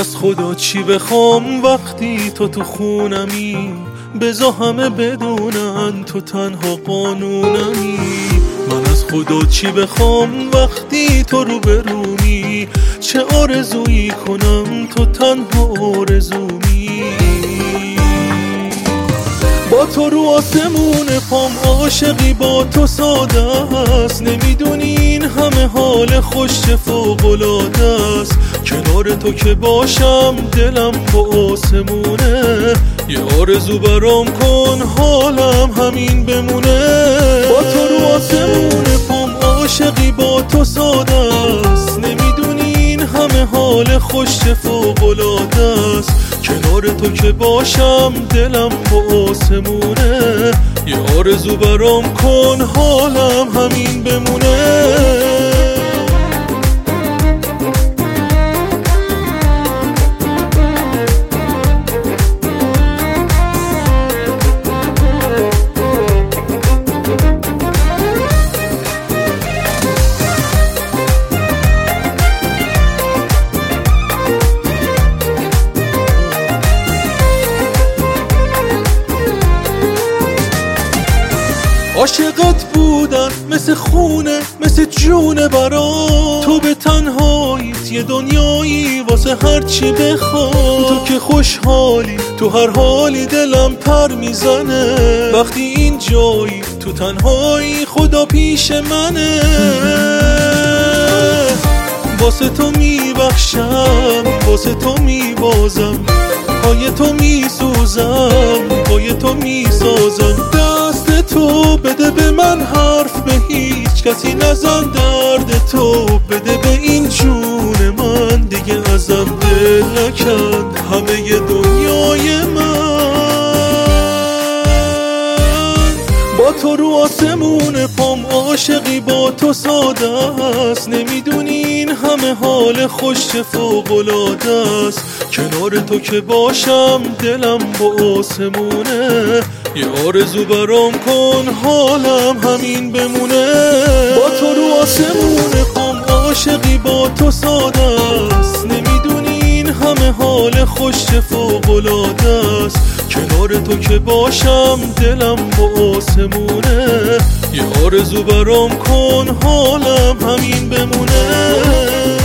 از خدا چی بخوام وقتی تو خونمی؟ بذار همه بدونن تو تنها قانونمی. من از خدا چی بخوام وقتی تو روبرومی؟ چه آرزویی کنم تو تنها آرزومی. با تو رو آسمون پام عاشقی با تو ساده است. نمیدونی این همه حال خوش فوق‌العاده است. کنار تو که باشم دلم با آسمونه. یه آرزو برام کن حالم همین بمونه. با تو رو آسمون پام عاشقی با تو ساده است. نمیدونی این همه حال خوش فوق‌العاده است. کنار تو که باشم دلم با آسمونه. یه آرزو برام کن حالم همین بمونه. عاشقت بودن مثل خونه مثل جونه برام. تو به تنهاییت یه دنیایی واسه هرچی بخوام. تو که خوشحالی تو هر حالی دلم پر میزنه. وقتی این جایی تو تنهایی خدا پیش منه. واسه تو میبخشم واسه تو میبازم. پای تو میسوزم پای تو میسازم. دست تو بده به من حرف به هیچ کسی نزن. درد تو بده به این جون من. دیگه ازم دل نکن همه دنیای من. با تو رو آسمون پام عاشقی با تو ساده است. نمیدونی این همه حال خوش فوق‌العاده است. کنار تو که باشم دلم با آسمونه. یه آرزو برام کن حالم همین بمونه. با تو رو آسمون پام عاشقی با تو ساده است. نمیدونی این همه حال خوش فوق‌العاده است. کنار تو که باشم دلم با آسمونه. یه آرزو برام کن حالم همین بمونه.